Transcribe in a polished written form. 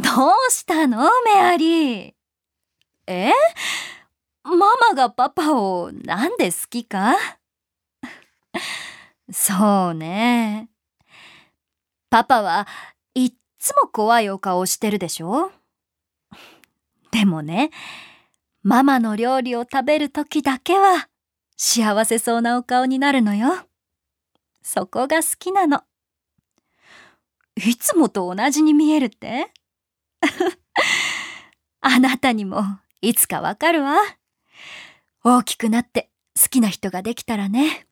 どうしたのメアリー？え？ママがパパをなんで好きか？そうね。パパはいっつも怖いお顔をしてるでしょ？でもね、ママの料理を食べるときだけは幸せそうなお顔になるのよ。そこが好きなの。いつもと同じに見えるって？あなたにもいつかわかるわ。大きくなって好きな人ができたらね。